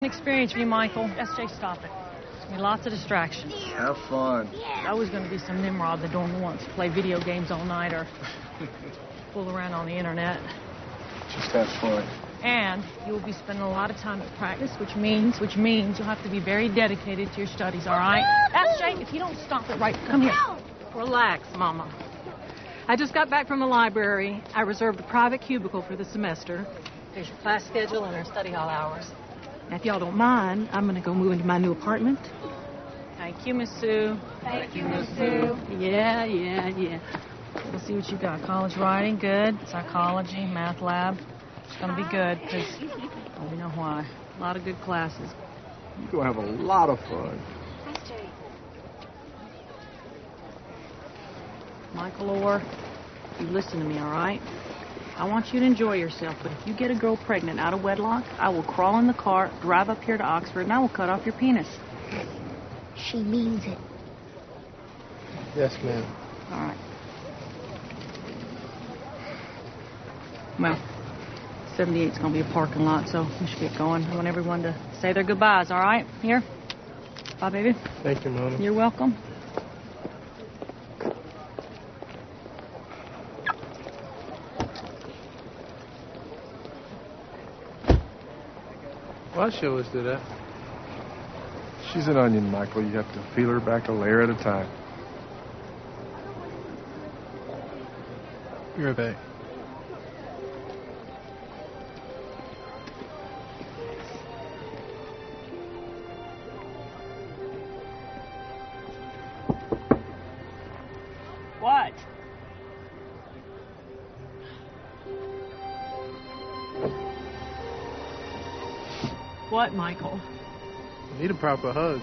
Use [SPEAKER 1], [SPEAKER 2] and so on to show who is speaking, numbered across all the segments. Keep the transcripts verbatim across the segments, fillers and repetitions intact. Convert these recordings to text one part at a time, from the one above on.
[SPEAKER 1] Experience for you, Michael. S J, stop it. There's going to be lots of distractions.
[SPEAKER 2] Have fun.
[SPEAKER 1] There's always going to be some Nimrod that don't want to play video games all night or fool around on the internet.
[SPEAKER 2] Just have fun.
[SPEAKER 1] And you'll be spending a lot of time at practice, which means, which means you'll have to be very dedicated to your studies, all right? S J, if you don't stop it right, come here.
[SPEAKER 3] Relax, Mama. I just got back from the library. I reserved a private cubicle for the semester. There's your class schedule and our study hall hours. Now, if y'all don't mind, I'm going to go move into my new apartment.
[SPEAKER 1] Thank you, Miss Sue.
[SPEAKER 3] Thank you, Miss Sue. Yeah, yeah, yeah.
[SPEAKER 1] We'll see what you got. College writing, good. Psychology, math lab. It's going to be good, because oh, we know why. A lot of good classes.
[SPEAKER 2] You're going to have a lot of fun.
[SPEAKER 1] Michael Orr, you listen to me, all right? I want you to enjoy yourself, but if you get a girl pregnant out of wedlock, I will crawl in the car, drive up here to Oxford, and I will cut off your penis.
[SPEAKER 4] She means it.
[SPEAKER 2] Yes, ma'am.
[SPEAKER 1] All right. Well, seventy-eight's going to be a parking lot, so we should get going. I want everyone to say their goodbyes, all right? Here. Bye, baby.
[SPEAKER 2] Thank you, Mama.
[SPEAKER 1] You're welcome.
[SPEAKER 5] Well, she always do that.
[SPEAKER 2] She's an onion, Michael. You have to peel her back a layer at a time.
[SPEAKER 5] You're a babe.
[SPEAKER 1] What? What, Michael?
[SPEAKER 5] You need a proper hug.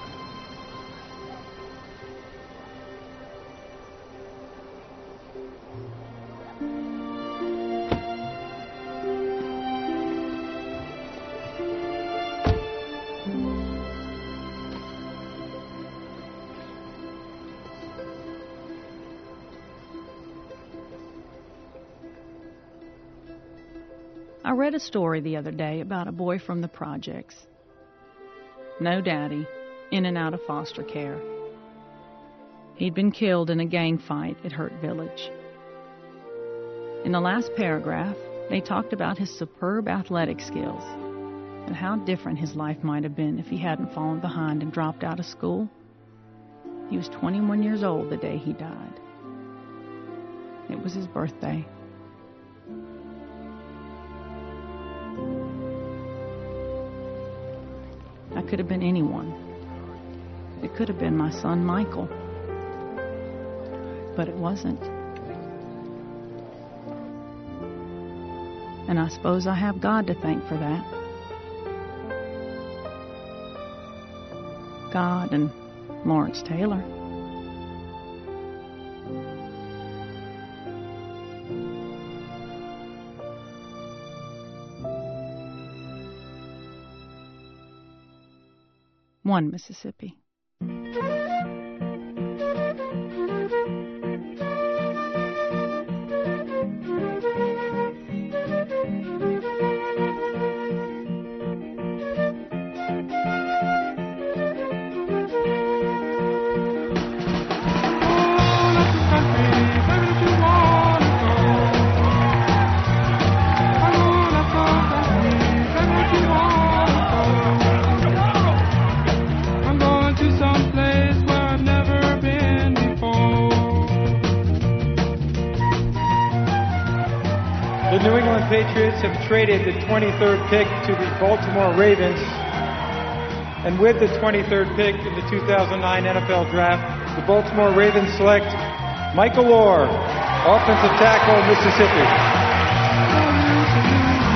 [SPEAKER 1] I read a story the other day about a boy from the projects. No daddy, in and out of foster care. He'd been killed in a gang fight at Hurt Village. In the last paragraph, they talked about his superb athletic skills and how different his life might have been if he hadn't fallen behind and dropped out of school. He was twenty-one years old the day he died. It was his birthday. I could have been anyone. It could have been my son, Michael. But it wasn't. And I suppose I have God to thank for that. God and Lawrence Taylor. One Mississippi.
[SPEAKER 6] The New England Patriots have traded the twenty-third pick to the Baltimore Ravens. And with the twenty-third pick in the two thousand nine N F L Draft, the Baltimore Ravens select Michael Orr, offensive tackle, Mississippi.